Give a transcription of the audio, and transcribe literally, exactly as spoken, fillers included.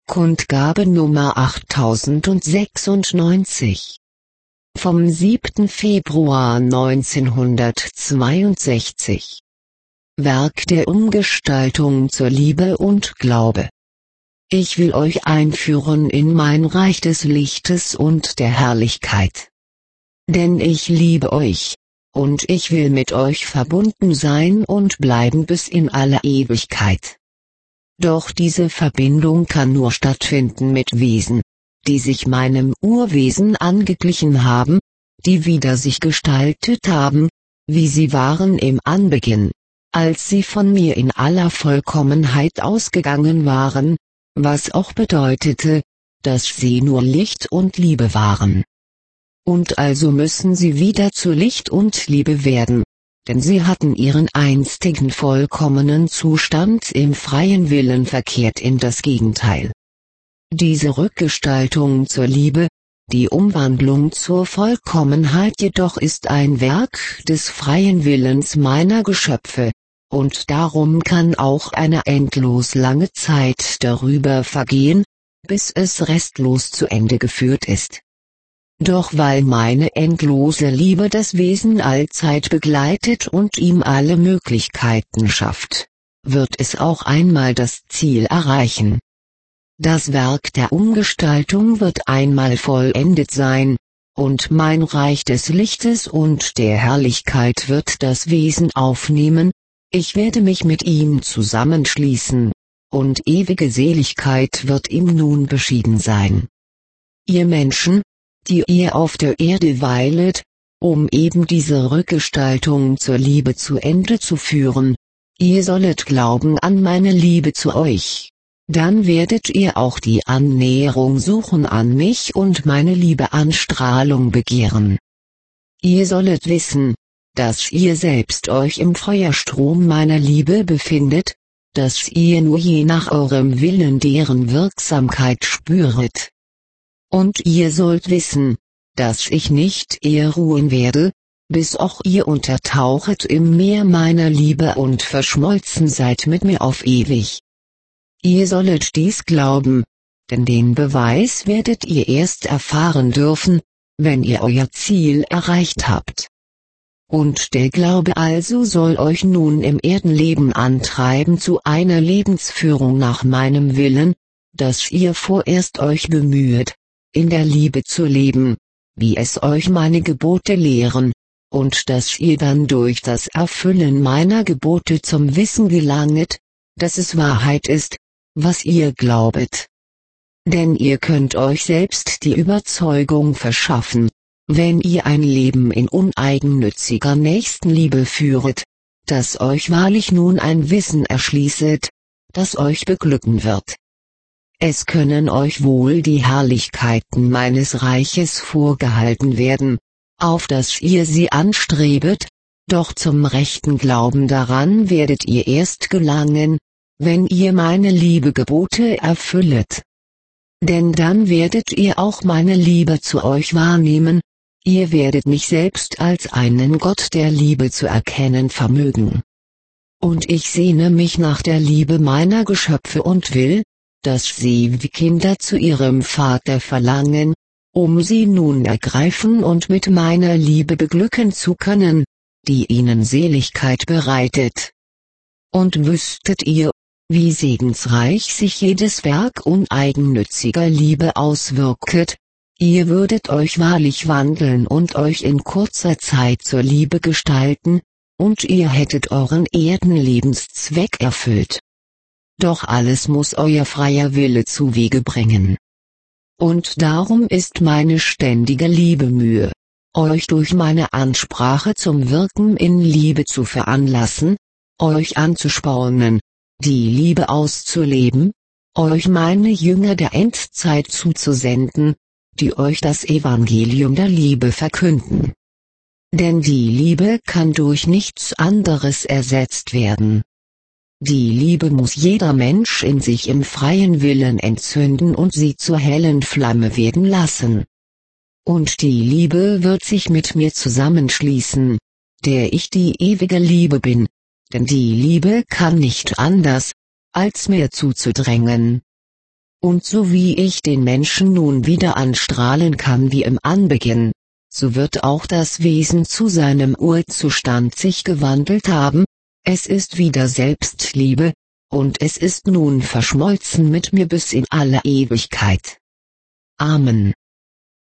Kundgabe Nummer achttausendsechsundneunzig. Vom siebten Februar neunzehnhundertzweiundsechzig. Werk der Umgestaltung zur Liebe und Glaube. Ich will euch einführen in mein Reich des Lichtes und der Herrlichkeit. Denn ich liebe euch, und ich will mit euch verbunden sein und bleiben bis in alle Ewigkeit. Doch diese Verbindung kann nur stattfinden mit Wesen, die sich meinem Urwesen angeglichen haben, die wieder sich gestaltet haben, wie sie waren im Anbeginn, als sie von mir in aller Vollkommenheit ausgegangen waren, was auch bedeutete, dass sie nur Licht und Liebe waren. Und also müssen sie wieder zu Licht und Liebe werden, denn sie hatten ihren einstigen vollkommenen Zustand im freien Willen verkehrt in das Gegenteil. Diese Rückgestaltung zur Liebe, die Umwandlung zur Vollkommenheit jedoch ist ein Werk des freien Willens meiner Geschöpfe, und darum kann auch eine endlos lange Zeit darüber vergehen, bis es restlos zu Ende geführt ist. Doch weil meine endlose Liebe das Wesen allzeit begleitet und ihm alle Möglichkeiten schafft, wird es auch einmal das Ziel erreichen. Das Werk der Umgestaltung wird einmal vollendet sein, und mein Reich des Lichtes und der Herrlichkeit wird das Wesen aufnehmen, ich werde mich mit ihm zusammenschließen, und ewige Seligkeit wird ihm nun beschieden sein. Ihr Menschen, die ihr auf der Erde weilet, um eben diese Rückgestaltung zur Liebe zu Ende zu führen, ihr sollet glauben an meine Liebe zu euch, dann werdet ihr auch die Annäherung suchen an mich und meine Liebeanstrahlung begehren. Ihr sollet wissen, dass ihr selbst euch im Feuerstrom meiner Liebe befindet, dass ihr nur je nach eurem Willen deren Wirksamkeit spüret. Und ihr sollt wissen, dass ich nicht eher ruhen werde, bis auch ihr untertauchet im Meer meiner Liebe und verschmolzen seid mit mir auf ewig. Ihr sollet dies glauben, denn den Beweis werdet ihr erst erfahren dürfen, wenn ihr euer Ziel erreicht habt. Und der Glaube also soll euch nun im Erdenleben antreiben zu einer Lebensführung nach meinem Willen, dass ihr vorerst euch bemühet, in der Liebe zu leben, wie es euch meine Gebote lehren, und dass ihr dann durch das Erfüllen meiner Gebote zum Wissen gelanget, dass es Wahrheit ist, was ihr glaubet. Denn ihr könnt euch selbst die Überzeugung verschaffen, wenn ihr ein Leben in uneigennütziger Nächstenliebe führet, dass euch wahrlich nun ein Wissen erschließet, das euch beglücken wird. Es können euch wohl die Herrlichkeiten meines Reiches vorgehalten werden, auf dass ihr sie anstrebet, doch zum rechten Glauben daran werdet ihr erst gelangen, wenn ihr meine Liebegebote erfüllet. Denn dann werdet ihr auch meine Liebe zu euch wahrnehmen, ihr werdet mich selbst als einen Gott der Liebe zu erkennen vermögen. Und ich sehne mich nach der Liebe meiner Geschöpfe und will, dass sie wie Kinder zu ihrem Vater verlangen, um sie nun ergreifen und mit meiner Liebe beglücken zu können, die ihnen Seligkeit bereitet. Und wüsstet ihr, wie segensreich sich jedes Werk uneigennütziger Liebe auswirket, ihr würdet euch wahrlich wandeln und euch in kurzer Zeit zur Liebe gestalten, und ihr hättet euren Erdenlebenszweck erfüllt. Doch alles muss euer freier Wille zuwege bringen. Und darum ist meine ständige Liebemühe, euch durch meine Ansprache zum Wirken in Liebe zu veranlassen, euch anzuspornen, die Liebe auszuleben, euch meine Jünger der Endzeit zuzusenden, die euch das Evangelium der Liebe verkünden. Denn die Liebe kann durch nichts anderes ersetzt werden. Die Liebe muss jeder Mensch in sich im freien Willen entzünden und sie zur hellen Flamme werden lassen. Und die Liebe wird sich mit mir zusammenschließen, der ich die ewige Liebe bin, denn die Liebe kann nicht anders, als mir zuzudrängen. Und so wie ich den Menschen nun wieder anstrahlen kann wie im Anbeginn, so wird auch das Wesen zu seinem Urzustand sich gewandelt haben, es ist wieder Selbstliebe, und es ist nun verschmolzen mit mir bis in alle Ewigkeit. Amen.